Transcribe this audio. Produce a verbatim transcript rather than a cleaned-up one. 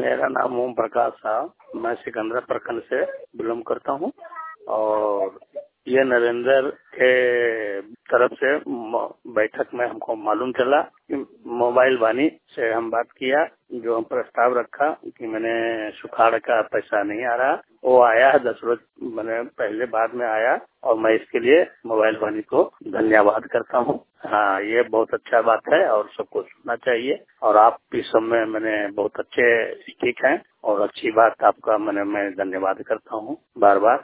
मेरा नाम ओम प्रकाश साहब, मैं सिकंदरा प्रखंड से बिलोंग करता हूँ और ये नरेंद्र के तरफ से बैठक में हमको मालूम चला कि मोबाइल वाणी से हम बात किया, जो हम प्रस्ताव रखा कि मैंने सुखाड़ का पैसा नहीं आ रहा, वो आया है दस रोज मैंने पहले बाद में आया और मैं इसके लिए मोबाइल वाणी को धन्यवाद करता हूँ। हाँ, ये बहुत अच्छा बात है और सबको सुनना चाहिए और आप इस समय मैंने बहुत अच्छे शिक्षक हैं और अच्छी बात आपका मैंने मैं धन्यवाद करता हूँ बार बार।